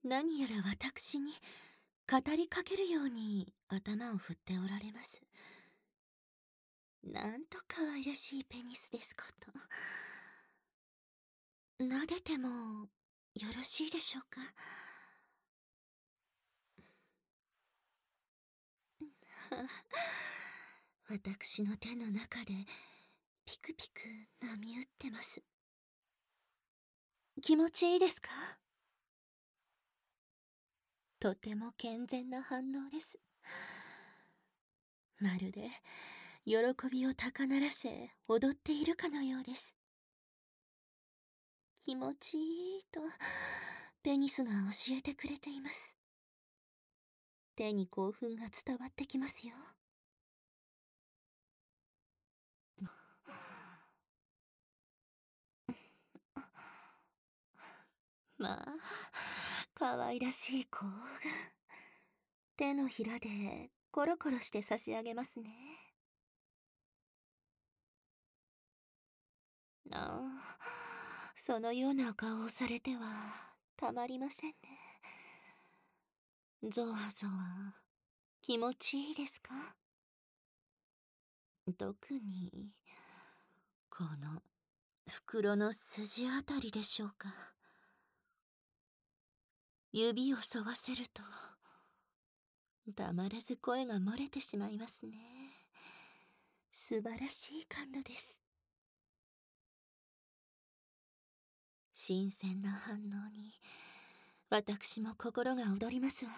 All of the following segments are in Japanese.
何やら私に語りかけるように頭を振っておられます。なんと可愛らしいペニスですこと。撫でてもよろしいでしょうか。私の手の中でピクピク波打ってます。気持ちいいですか？とても健全な反応です。まるで喜びを高鳴らせ踊っているかのようです。気持ちいいとペニスが教えてくれています。手に興奮が伝わってきますよ。まあ、可愛らしい睾丸。手のひらでコロコロして差し上げますね。ああ、そのような顔をされてはたまりませんね。ゾワゾワ、気持ちいいですか？特に、この袋の筋あたりでしょうか。指を沿わせると、たまらず声が漏れてしまいますね。素晴らしい感度です。新鮮な反応に、私も心が躍りますわ。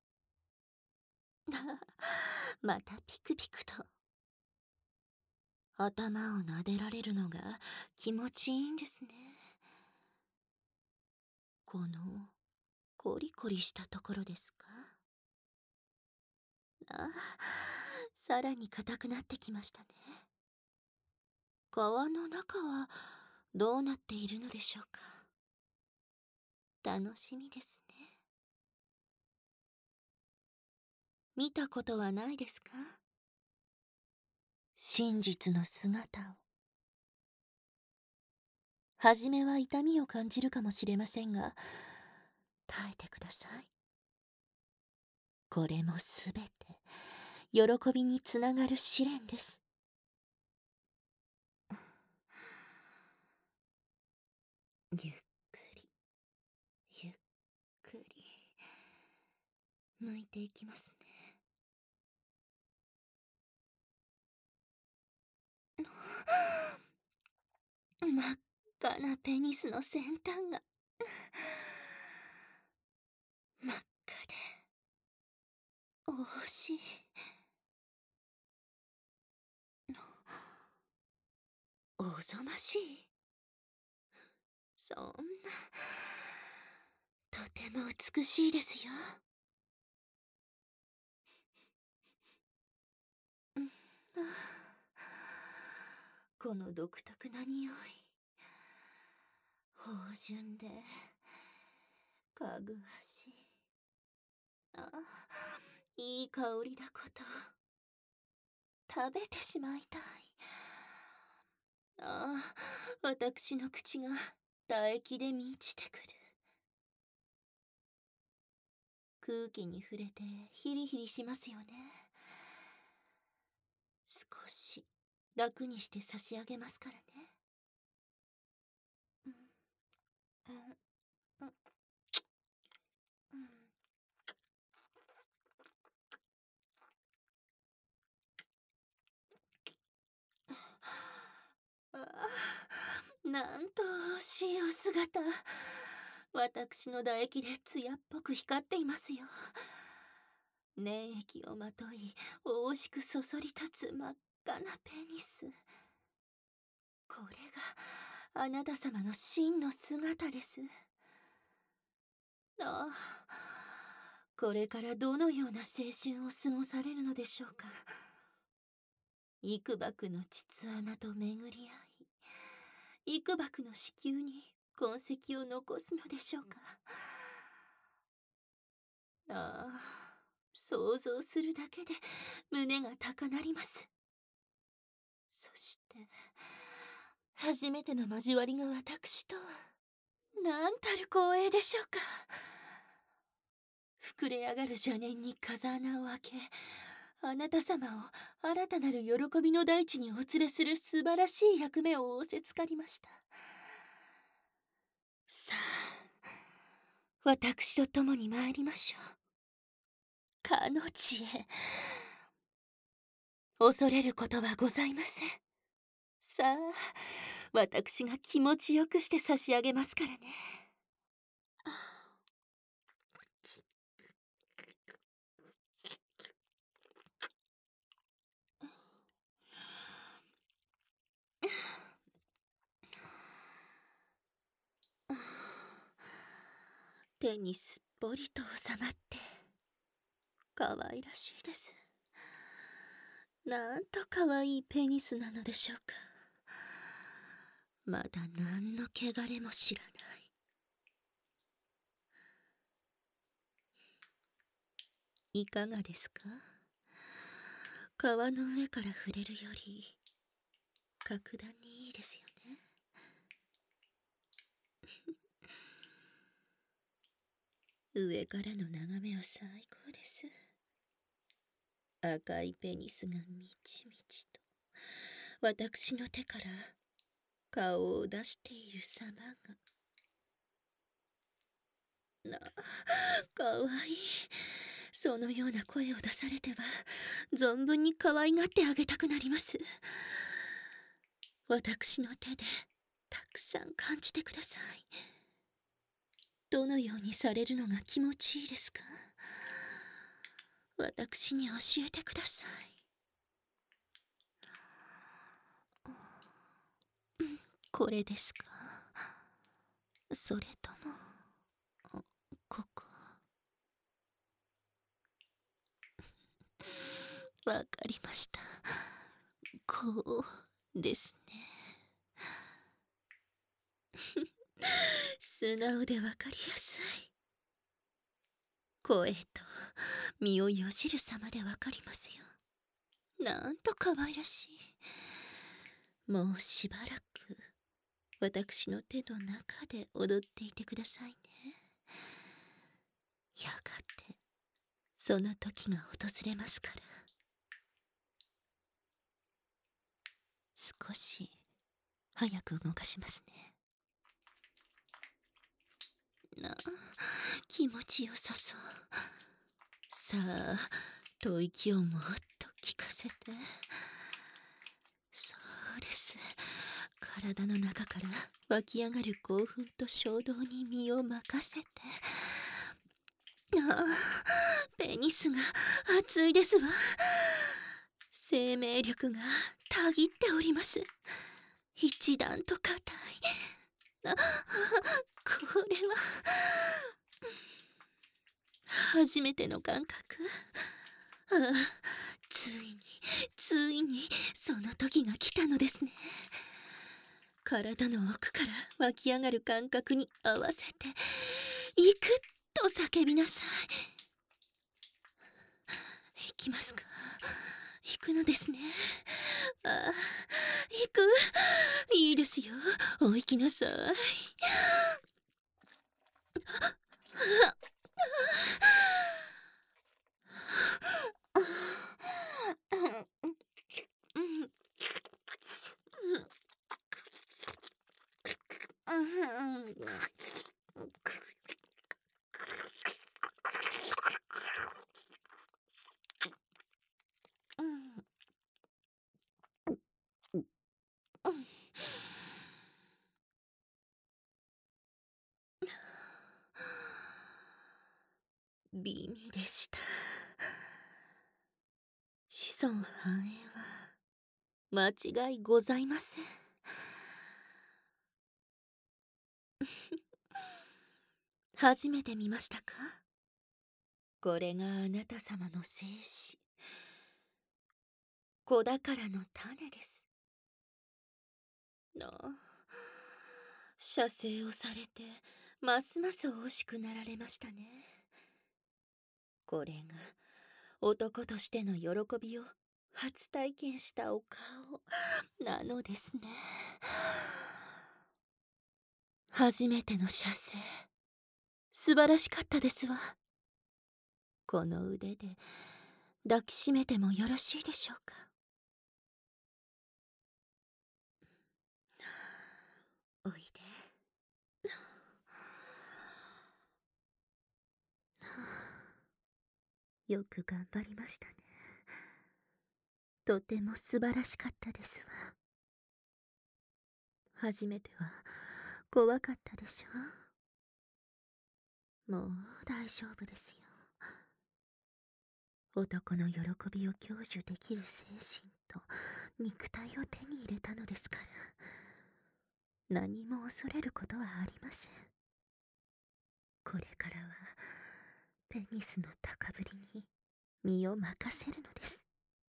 またピクピクと。頭を撫でられるのが気持ちいいんですね。このコリコリしたところですか？あ、さらに硬くなってきましたね。皮の中はどうなっているのでしょうか。楽しみですね。見たことはないですか？真実の姿を。はじめは痛みを感じるかもしれませんが、耐えてください。これもすべて喜びにつながる試練です。ゆっくりゆっくり向いていきますね。真っ赤なペニスの先端が真っ赤で惜しい。おぞましい。そんな、とても美しいですよ。うん、この独特な匂い、芳醇でかぐわしい。あ、いい香りだこと。食べてしまいたい。ああ、私の口が唾液で満ちてくる。空気に触れてヒリヒリしますよね。少し楽にして差し上げますからね。うん、うん、うん、うん。ああ、なんとしいお姿。私の唾液で艶っぽく光っていますよ。粘液をまとい、惜しくそそり立つ真っ赤なペニス。これがあなた様の真の姿です。ああ、これからどのような青春を過ごされるのでしょうか。幾ばくの膣穴と巡り合い、幾ばくの子宮に痕跡を残すのでしょうか。ああ、想像するだけで胸が高鳴ります。そして、初めての交わりが私とは、なんたる光栄でしょうか。 膨れ上がる邪念に風穴を開け、あなた様を新たなる喜びの大地にお連れする素晴らしい役目を仰せつかりました。さあ、私と共に参りましょう。かの地へ。恐れることはございません。さあ、私が気持ちよくして差し上げますからね。手にすっぽりと収まって可愛らしいです。なんと可愛いペニスなのでしょうか。まだ何の汚れも知らない。いかがですか？皮の上から触れるより格段にいいですよね。上からの眺めは最高です。赤いペニスがみちみちと私の手から顔を出している様がかわいい。そのような声を出されては存分に可愛がってあげたくなります。私の手でたくさん感じてください。どのようにされるのが気持ちいいですか？私に教えてください。これですか？それともここ？わかりました。こうですね。素直でわかりやすい。声と身をよじる様でわかりますよ。なんと可愛らしい。もうしばらく私の手の中で踊っていてくださいね。やがてその時が訪れますから。少し早く動かしますね。気持ちよさそう。さあ、吐息をもっと聞かせて。そうです。体の中から湧き上がる興奮と衝動に身を任せて。ペニスが熱いですわ。生命力がたぎっております。一段と硬い。これは初めての感覚。ついにその時が来たのですね。体の奥から湧き上がる感覚に合わせて行くと叫びなさい。行きますか？行くのですね。行く。いいですよ。お行きなさい。美味でした。子孫繁栄は間違いございません。初めて見ましたか？これがあなた様の精子、子宝の種です。射精をされてますます惜しくなられましたね。これが男としての喜びを初体験したお顔なのですね。初めての射精、素晴らしかったですわ。 この腕で抱きしめてもよろしいでしょうか。おいで。よく頑張りましたね。とても素晴らしかったですわ。初めては怖かったでしょ。もう大丈夫ですよ。男の喜びを享受できる精神と肉体を手に入れたのですから、何も恐れることはありません。これからはペニスの高ぶりに身を任せるのです。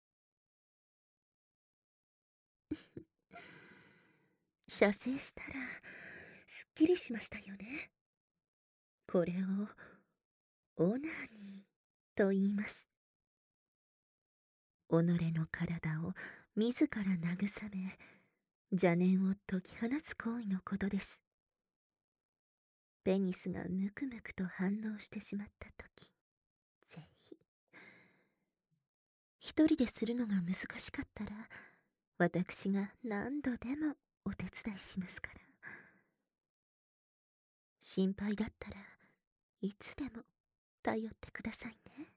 射精したらすっきりしましたよね。これをオナニーと言います。己の体を自ら慰め、邪念を解き放つ行為のことです。ペニスがぬくぬくと反応してしまったとき、ぜひ。一人でするのが難しかったら、私が何度でもお手伝いしますから。心配だったらいつでも頼ってくださいね。